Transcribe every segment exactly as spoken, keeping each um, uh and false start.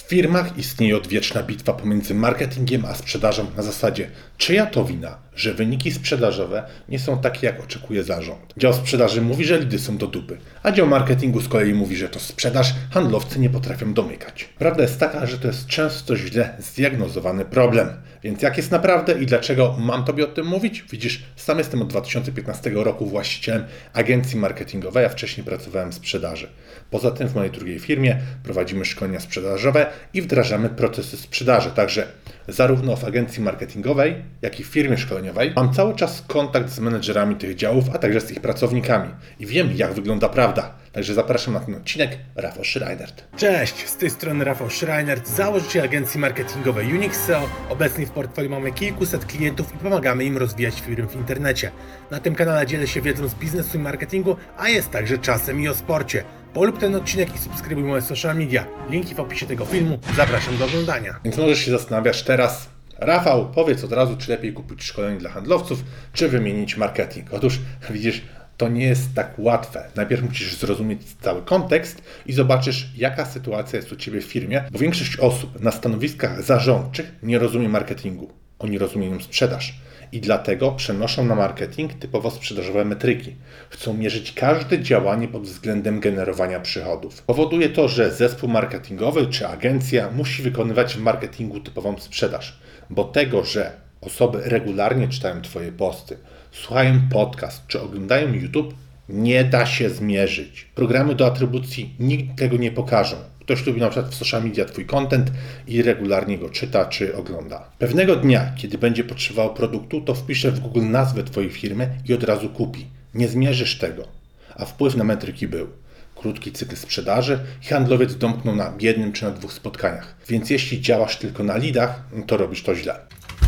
W firmach istnieje odwieczna bitwa pomiędzy marketingiem a sprzedażą na zasadzie, czyja to wina, że wyniki sprzedażowe nie są takie, jak oczekuje zarząd. Dział sprzedaży mówi, że lidy są do dupy, a dział marketingu z kolei mówi, że to sprzedaż, handlowcy nie potrafią domykać. Prawda jest taka, że to jest często źle zdiagnozowany problem. Więc jak jest naprawdę i dlaczego mam Tobie o tym mówić? Widzisz, sam jestem od dwa tysiące piętnastego roku właścicielem agencji marketingowej, a wcześniej pracowałem w sprzedaży. Poza tym w mojej drugiej firmie prowadzimy szkolenia sprzedażowe i wdrażamy procesy sprzedaży. Także zarówno w agencji marketingowej, jak i w firmie szkoleniowej mam cały czas kontakt z menedżerami tych działów, a także z ich pracownikami. I wiem, jak wygląda prawda. Także zapraszam na ten odcinek, Rafał Schreiner. Cześć, z tej strony Rafał Schreiner, założyciel agencji marketingowej Unix S E O. Obecnie w portfolio mamy kilkuset klientów i pomagamy im rozwijać firmy w internecie. Na tym kanale dzielę się wiedzą z biznesu i marketingu, a jest także czasem i o sporcie. Polub ten odcinek i subskrybuj moje social media. Linki w opisie tego filmu. Zapraszam do oglądania. Więc może się zastanawiasz teraz, Rafał, powiedz od razu, czy lepiej kupić szkolenie dla handlowców, czy wymienić marketing. Otóż widzisz, to nie jest tak łatwe. Najpierw musisz zrozumieć cały kontekst i zobaczysz, jaka sytuacja jest u Ciebie w firmie, bo większość osób na stanowiskach zarządczych nie rozumie marketingu. Oni rozumieją sprzedaż i dlatego przenoszą na marketing typowo sprzedażowe metryki. Chcą mierzyć każde działanie pod względem generowania przychodów. Powoduje to, że zespół marketingowy czy agencja musi wykonywać w marketingu typową sprzedaż, bo tego, że osoby regularnie czytają Twoje posty, słuchają podcast czy oglądają YouTube, nie da się zmierzyć. Programy do atrybucji nigdy tego nie pokażą. Ktoś lubi na przykład w social media Twój content i regularnie go czyta czy ogląda. Pewnego dnia, kiedy będzie potrzebował produktu, to wpisze w Google nazwę Twojej firmy i od razu kupi. Nie zmierzysz tego. A wpływ na metryki był. Krótki cykl sprzedaży i handlowiec domknął na jednym czy na dwóch spotkaniach. Więc jeśli działasz tylko na lidach, to robisz to źle.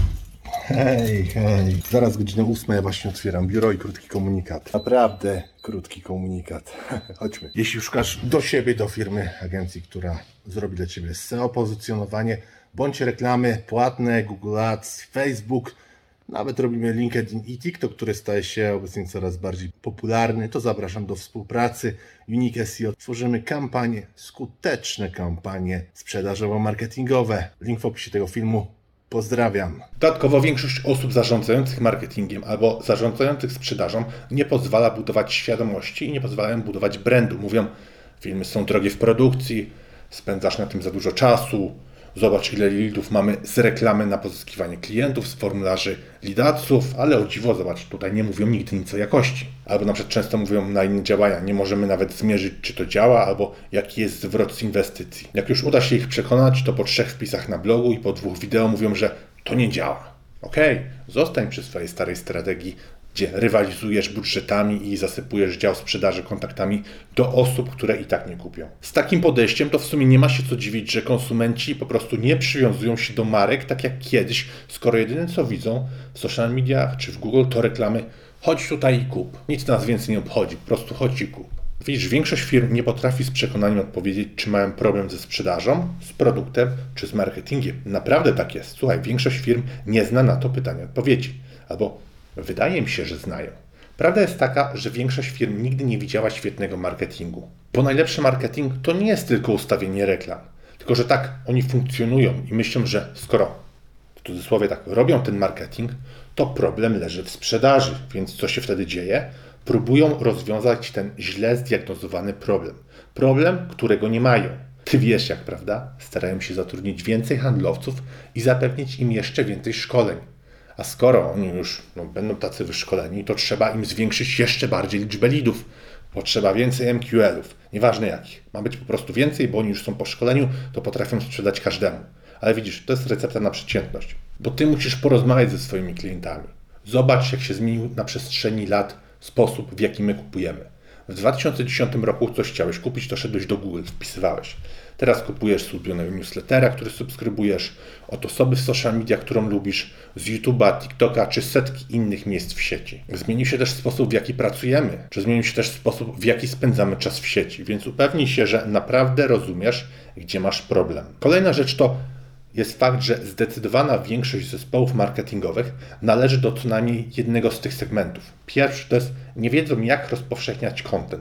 Hej, hej. Zaraz godzinę ósma, ja właśnie otwieram biuro i krótki komunikat. Naprawdę krótki komunikat. Chodźmy. Jeśli szukasz do siebie, do firmy, agencji, która zrobi dla Ciebie S E O, pozycjonowanie, bądź reklamy płatne, Google Ads, Facebook, nawet robimy LinkedIn i TikTok, który staje się obecnie coraz bardziej popularny, to zapraszam do współpracy. Unix S E O. Tworzymy kampanie, skuteczne kampanie sprzedażowo-marketingowe. Link w opisie tego filmu. Pozdrawiam. Dodatkowo większość osób zarządzających marketingiem albo zarządzających sprzedażą nie pozwala budować świadomości i nie pozwalają budować brandu. Mówią, filmy są drogie w produkcji, spędzasz na tym za dużo czasu, zobacz ile leadów mamy z reklamy na pozyskiwanie klientów, z formularzy leadaców, ale o dziwo, zobacz, tutaj nie mówią nigdy nic o jakości. Albo na przykład często mówią na inne działania, nie możemy nawet zmierzyć, czy to działa, albo jaki jest zwrot z inwestycji. Jak już uda się ich przekonać, to po trzech wpisach na blogu i po dwóch wideo mówią, że to nie działa. Okej, zostań przy swojej starej strategii, gdzie rywalizujesz budżetami i zasypujesz dział sprzedaży kontaktami do osób, które i tak nie kupią. Z takim podejściem to w sumie nie ma się co dziwić, że konsumenci po prostu nie przywiązują się do marek tak jak kiedyś, skoro jedyne co widzą w social mediach czy w Google to reklamy chodź tutaj i kup. Nic nas więcej nie obchodzi, po prostu chodź i kup. Widzisz, większość firm nie potrafi z przekonaniem odpowiedzieć, czy mają problem ze sprzedażą, z produktem, czy z marketingiem. Naprawdę tak jest. Słuchaj, większość firm nie zna na to pytania odpowiedzi. Albo wydaje mi się, że znają. Prawda jest taka, że większość firm nigdy nie widziała świetnego marketingu. Bo najlepszy marketing to nie jest tylko ustawienie reklam. Tylko, że tak oni funkcjonują i myślą, że skoro w cudzysłowie tak robią ten marketing, to problem leży w sprzedaży. Więc co się wtedy dzieje? Próbują rozwiązać ten źle zdiagnozowany problem. Problem, którego nie mają. Ty wiesz jak, prawda? Starają się zatrudnić więcej handlowców i zapewnić im jeszcze więcej szkoleń. A skoro oni już no, będą tacy wyszkoleni, to trzeba im zwiększyć jeszcze bardziej liczbę leadów. Potrzeba więcej M Q L-ów, nieważne jakich. Ma być po prostu więcej, bo oni już są po szkoleniu, to potrafią sprzedać każdemu. Ale widzisz, to jest recepta na przeciętność. Bo ty musisz porozmawiać ze swoimi klientami. Zobacz, jak się zmienił na przestrzeni lat sposób, w jaki my kupujemy. W dwa tysiące dziesiątym roku coś chciałeś kupić, to szedłeś do Google, wpisywałeś. Teraz kupujesz z ulubionego newslettera, który subskrybujesz, od osoby w social media, którą lubisz, z YouTube'a, TikToka czy setki innych miejsc w sieci. Zmienił się też sposób, w jaki pracujemy, czy zmienił się też sposób, w jaki spędzamy czas w sieci, więc upewnij się, że naprawdę rozumiesz, gdzie masz problem. Kolejna rzecz to jest fakt, że zdecydowana większość zespołów marketingowych należy do co najmniej jednego z tych segmentów. Pierwszy to jest nie wiedzą, jak rozpowszechniać content.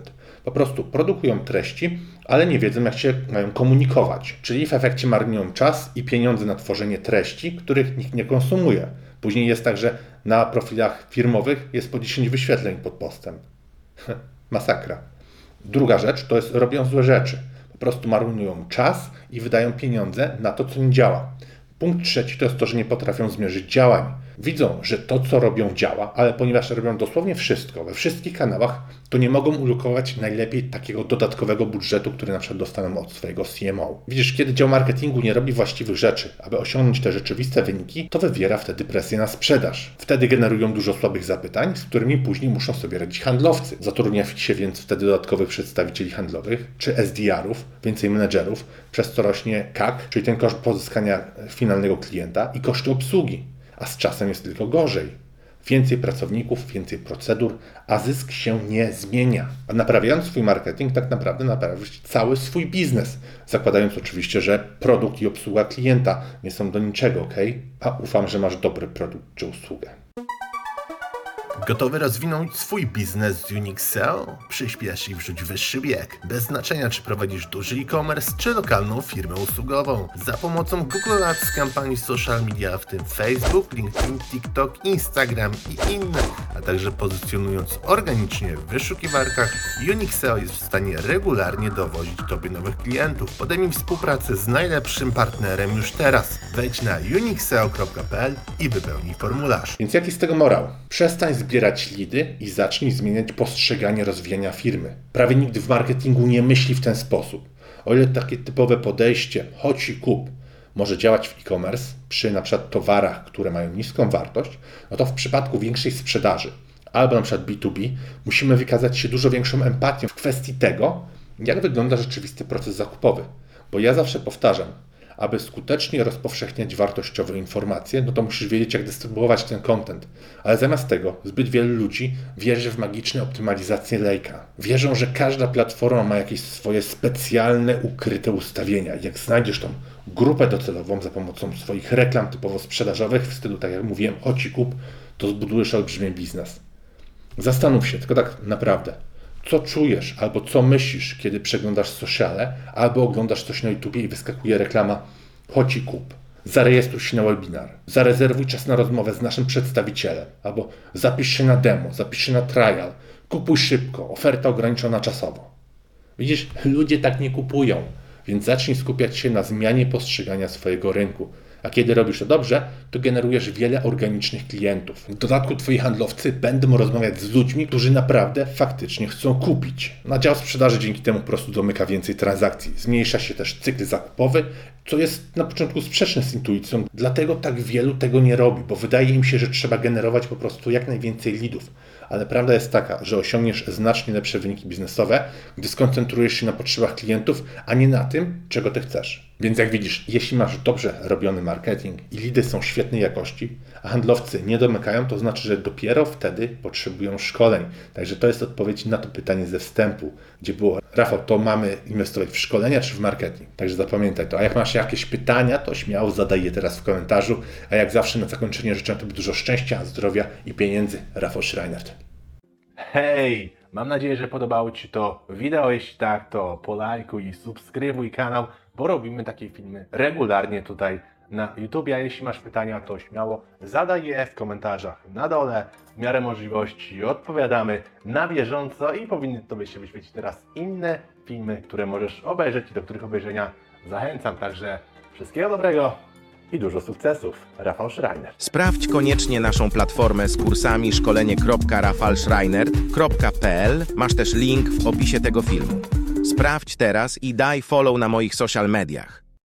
Po prostu produkują treści, ale nie wiedzą, jak się mają komunikować. Czyli w efekcie marnują czas i pieniądze na tworzenie treści, których nikt nie konsumuje. Później jest tak, że na profilach firmowych jest po dziesięć wyświetleń pod postem. Masakra. Druga rzecz to jest robią złe rzeczy. Po prostu marnują czas i wydają pieniądze na to, co nie działa. Punkt trzeci to jest to, że nie potrafią zmierzyć działań. Widzą, że to, co robią, działa, ale ponieważ robią dosłownie wszystko, we wszystkich kanałach, to nie mogą ulokować najlepiej takiego dodatkowego budżetu, który na przykład dostaną od swojego C M O. Widzisz, kiedy dział marketingu nie robi właściwych rzeczy, aby osiągnąć te rzeczywiste wyniki, to wywiera wtedy presję na sprzedaż. Wtedy generują dużo słabych zapytań, z którymi później muszą sobie radzić handlowcy. Zatrudnia się więc wtedy dodatkowych przedstawicieli handlowych, czy S D R-ów, więcej menedżerów, przez co rośnie C A C, czyli ten koszt pozyskania finalnego klienta i koszty obsługi. A z czasem jest tylko gorzej. Więcej pracowników, więcej procedur, a zysk się nie zmienia. A naprawiając swój marketing, tak naprawdę naprawić cały swój biznes. Zakładając oczywiście, że produkt i obsługa klienta nie są do niczego, ok? A ufam, że masz dobry produkt czy usługę. Gotowy rozwinąć swój biznes z Unique S E O? Przyspiesz i wrzuć wyższy bieg. Bez znaczenia, czy prowadzisz duży e-commerce, czy lokalną firmę usługową. Za pomocą Google Ads, kampanii social media, w tym Facebook, LinkedIn, TikTok, Instagram i inne, a także pozycjonując organicznie w wyszukiwarkach, Unique S E O jest w stanie regularnie dowozić Tobie nowych klientów. Podejmij współpracę z najlepszym partnerem już teraz. Wejdź na unique s e o kropka p l i wypełnij formularz. Więc jaki z tego morał? Przestań zbierać lidy i zacznij zmieniać postrzeganie rozwijania firmy. Prawie nikt w marketingu nie myśli w ten sposób. O ile takie typowe podejście, chodź i kup, może działać w e-commerce przy na przykład towarach, które mają niską wartość, no to w przypadku większej sprzedaży albo na przykład B dwa B musimy wykazać się dużo większą empatią w kwestii tego, jak wygląda rzeczywisty proces zakupowy. Bo ja zawsze powtarzam, aby skutecznie rozpowszechniać wartościowe informacje, no to musisz wiedzieć, jak dystrybuować ten content. Ale zamiast tego zbyt wielu ludzi wierzy w magiczne optymalizacje lejka. Wierzą, że każda platforma ma jakieś swoje specjalne, ukryte ustawienia. Jak znajdziesz tą grupę docelową za pomocą swoich reklam typowo sprzedażowych w stylu, tak jak mówiłem, chodź i kup, to zbudujesz olbrzymi biznes. Zastanów się, tylko tak naprawdę, co czujesz albo co myślisz, kiedy przeglądasz sociale albo oglądasz coś na YouTubie i wyskakuje reklama chodź i kup, zarejestruj się na webinar, zarezerwuj czas na rozmowę z naszym przedstawicielem albo zapisz się na demo, zapisz się na trial, kupuj szybko, oferta ograniczona czasowo. Widzisz, ludzie tak nie kupują, więc zacznij skupiać się na zmianie postrzegania swojego rynku. A kiedy robisz to dobrze, to generujesz wiele organicznych klientów. W dodatku twoi handlowcy będą rozmawiać z ludźmi, którzy naprawdę faktycznie chcą kupić. Na dział sprzedaży dzięki temu po prostu domyka więcej transakcji. Zmniejsza się też cykl zakupowy, co jest na początku sprzeczne z intuicją. Dlatego tak wielu tego nie robi, bo wydaje im się, że trzeba generować po prostu jak najwięcej leadów. Ale prawda jest taka, że osiągniesz znacznie lepsze wyniki biznesowe, gdy skoncentrujesz się na potrzebach klientów, a nie na tym, czego ty chcesz. Więc jak widzisz, jeśli masz dobrze robiony marketing i lidy są świetnej jakości, a handlowcy nie domykają, to znaczy, że dopiero wtedy potrzebują szkoleń. Także to jest odpowiedź na to pytanie ze wstępu, gdzie było: Rafał, to mamy inwestować w szkolenia czy w marketing? Także zapamiętaj to. A jak masz jakieś pytania, to śmiało zadaj je teraz w komentarzu. A jak zawsze na zakończenie życzę Tobie dużo szczęścia, zdrowia i pieniędzy. Rafał Schreinert. Hej! Mam nadzieję, że podobało Ci to wideo. Jeśli tak, to polajkuj i subskrybuj kanał, bo robimy takie filmy regularnie tutaj na YouTube. A jeśli masz pytania, to śmiało zadaj je w komentarzach na dole. W miarę możliwości odpowiadamy na bieżąco i powinny Tobie się wyświecić teraz inne filmy, które możesz obejrzeć i do których obejrzenia zachęcam. Także wszystkiego dobrego i dużo sukcesów. Rafał Schreinert. Sprawdź koniecznie naszą platformę z kursami szkolenie kropka rafał schreinert kropka p l. Masz też link w opisie tego filmu. Sprawdź teraz i daj follow na moich social mediach.